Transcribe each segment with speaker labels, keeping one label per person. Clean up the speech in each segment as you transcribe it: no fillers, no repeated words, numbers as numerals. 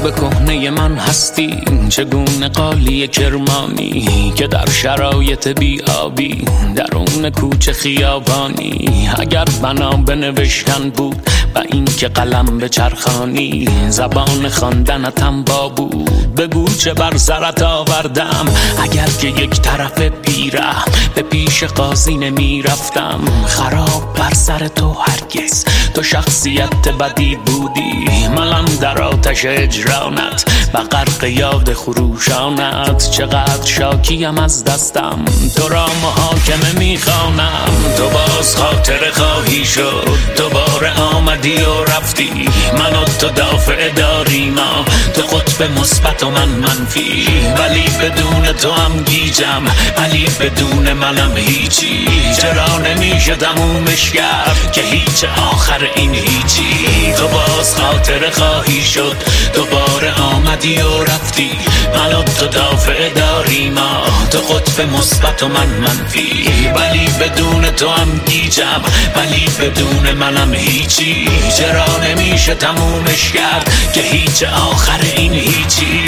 Speaker 1: قلب کهنه من هستی، چگونه قالی کرمانی که در شرایط بیابی درون کوچه خیابانی. اگر بنا به نوشتن بود و این که قلم به چرخانی، زبان خواندنتم با بود بگو چه بر سرت آوردم. اگر که یک طرف پیره به پیش قاضی نمی رفتم، خراب بر سر تو هرگز تو شخصیت بدی بودی. منم در آتش اجرانت و غرق یاد خروشانت، چقدر شاکیم از دستم تو را محاکمه میخوانم. تو باز خاطر خواهی شد، دوباره آمدی و رفتی، من و تو دافع داری، ما تو قطب مثبت و من منفی. ولی بدون تو هم گیجم، ولی بدون منم هیچی. چرا نمیشه تمومش کرد که هیچ آخر این هیچی. تو باز خاطر خواهی شد، دوباره آمدی و رفتی، من و تو دافع داری، ما تو قطب مثبت و من منفی. ولی بدون تو هم گیجم، ولی بدون منم هیچی. چرا نمیشه تمومش کرد که هیچ آخر این هیچی.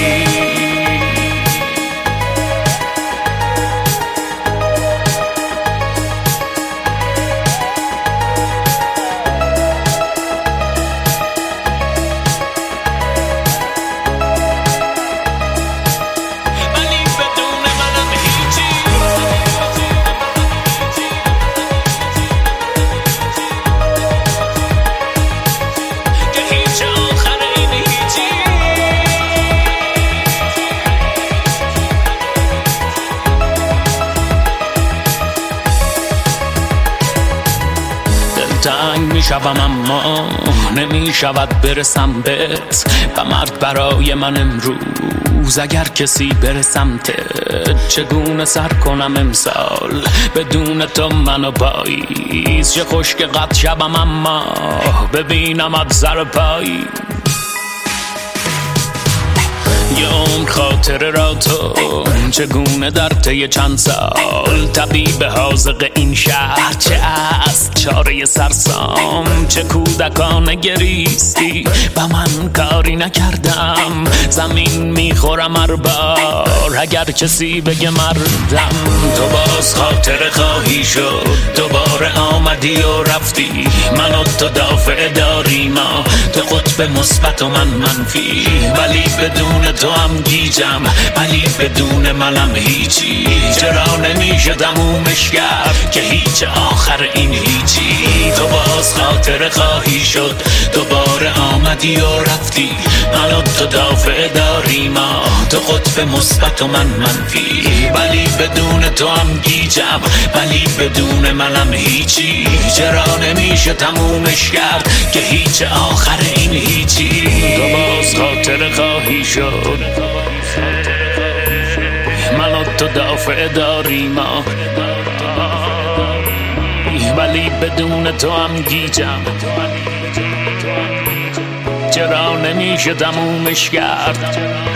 Speaker 1: تنگ می شوم اما نمی شود برسم بهت، و مرد برای من امروز اگر کسی بره سمتت. چگونه سر کنم امسال بدون تو منو پاییز، چه خوش که قد شبم اما ببینم سر پایی. یه عمر خاطره را تو چگونه در طی چند سال، طبیب حاذق این شهر چه است چاره سرسام. چه کودکانه گریستی و من کاری نکردم، زمین میخورم هر بار اگر کسی بگه مردم. تو باز خاطره خواهی شد، دوباره آمدی و رفتی، من و تو دافع داری، ما تو قطب مثبت و من منفی. ولی بدون تو هم گیجم، ولی بدون منم هیچی. چرا نمیشه تمومش کرد که هیچ آخر این هیچی. تو باز خاطره خواهی شد، دوباره آمدی و رفتی، من و تو دافع داری، ما تو قطب مثبت و من منفی. ولی بدون تو هم گیجم، ولی بدون منم هیچی. چرا نمیشه تمومش کرد که هیچ آخر این هیچی. تو باز خاطره خواهی شد، من و تو دافع داری، ما ولی بدون تو هم گیجم. چرا نمیشه تمومش کرد